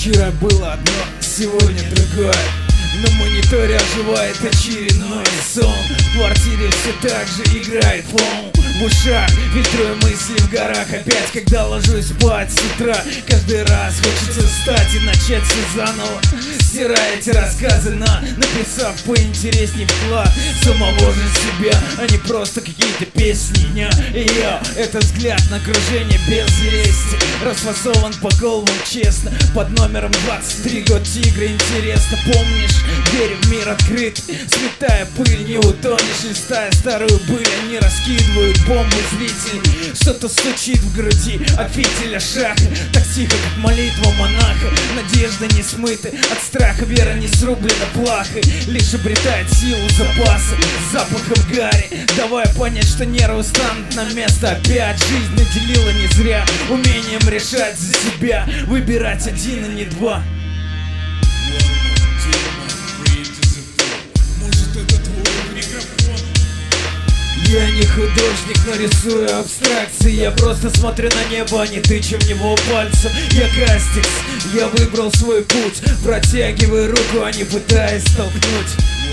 Вчера было одно, сегодня другое. На мониторе оживает очередной сон. В квартире все так же играет фон. В ушах фильтрую мысли в горах. Опять, когда ложусь спать с утра, каждый раз хочется встать и начать все заново, стирая эти рассказы, написав поинтересней вклад самого же себя, а не просто какие-то песни дня. И я, это взгляд на окружение без лести, расфасован по головам честно, под номером 23. Год тигра, интересно, помнишь? Двери в мир открыт, сметая пыль, не утонешь. Листая старую быль, они раскидывают бомбу зрителей. Что-то стучит в груди от фитиля шаха, так тихо, как молитва монаха. Надежда не смыта от страха, вера не срублена плахой, лишь обретает силу запаса запахом гари, давая понять, что нервы станут на место. Опять жизнь наделила не зря умением решать за себя, выбирать один, а не два. Я не художник, но рисую абстракции. Я просто смотрю на небо, а не тычу в него пальцем. Я Кастикс, я выбрал свой путь, протягиваю руку, а не пытаясь столкнуть.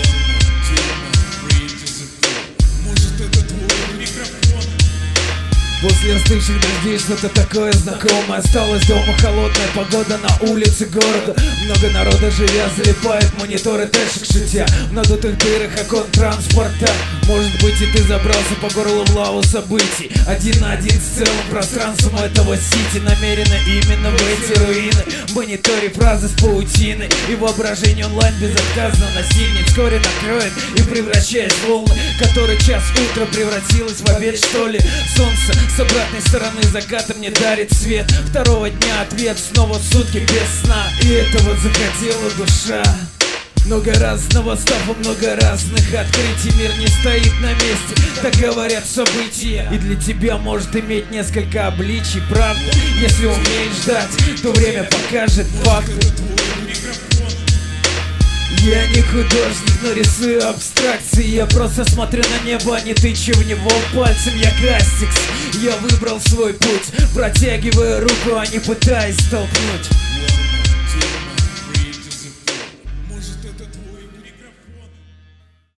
После остывших дождей что-то такое знакомое. Осталась дома холодная погода, на улице города много народа, живя, залипает мониторы тэшек шутя в надутых дырах окон транспорта. Может быть, и ты забрался по горлу в лаву событий, один на один с целым пространством этого сити. Намеренно именно в эти руины мониторе фразы с паутиной, и воображение онлайн безотказно настигнет, вскоре накроет и превращаясь в волны, который час утра превратилось в обед, что ли. Солнце с обратной стороны заката мне дарит свет второго дня, ответ снова сутки без сна. И этого захотела душа. Много разного стафа, много разных открытий. Мир не стоит на месте, так говорят события. И для тебя может иметь несколько обличий. Правда, если умеешь ждать, то время покажет факты. Я не художник, но рисую абстракции. Я просто смотрю на небо, а не тычу в него пальцем. Я Кастикс, я выбрал свой путь, протягиваю руку, а не пытаясь столкнуть.